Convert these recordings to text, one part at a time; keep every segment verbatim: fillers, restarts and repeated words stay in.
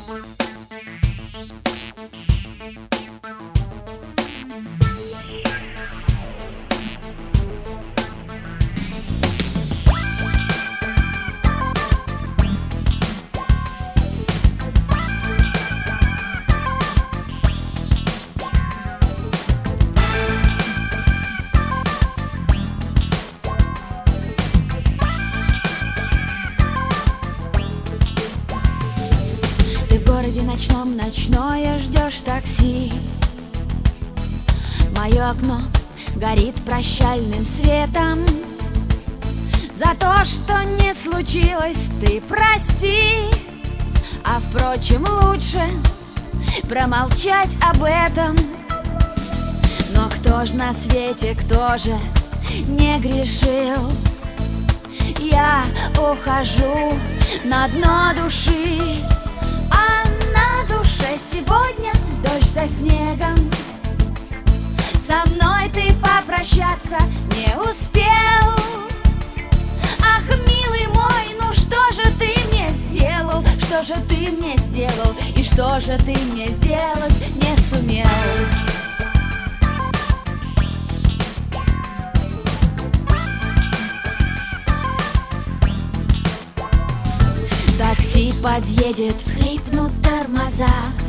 В городе ночном ночное ждешь такси. Мое окно горит прощальным светом. За то, что не случилось, ты прости. А впрочем, лучше промолчать об этом. Но кто ж на свете, кто же не грешил? Я ухожу на дно души. Сегодня дождь за снегом. Со мной ты попрощаться не успел. Ах, милый мой, ну что же ты мне сделал? Что же ты мне сделал? И что же ты мне сделать не сумел? Такси подъедет, скрипнут тормоза.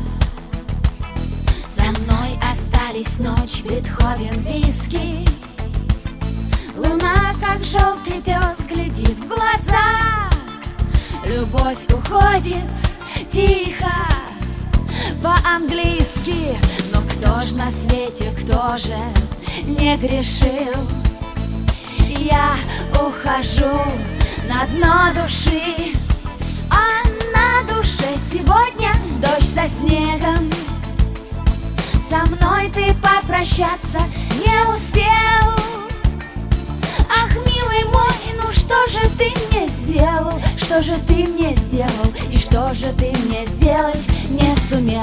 За мной остались ночь, Бетховен, виски. Луна, как желтый пес, глядит в глаза. Любовь уходит тихо, по-английски. Но кто ж на свете, кто же не грешил? Я ухожу на дно души. А на душе сегодня дождь за снегом. Со мной ты попрощаться не успел. Ах, милый мой, ну что же ты мне сделал? Что же ты мне сделал? И что же ты мне сделать не сумел?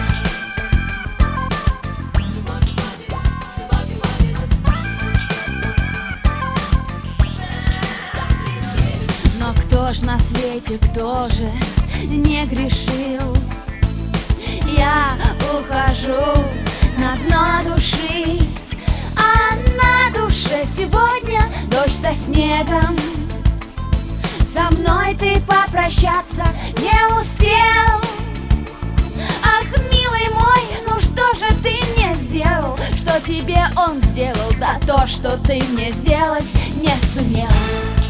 Но кто ж на свете, кто же не грешил? Я ухожу на дно души. А на душе сегодня дождь со снегом. Со мной ты попрощаться не успел. Ах, милый мой, ну что же ты мне сделал? Что тебе он сделал? Да то, что ты мне сделать не сумел.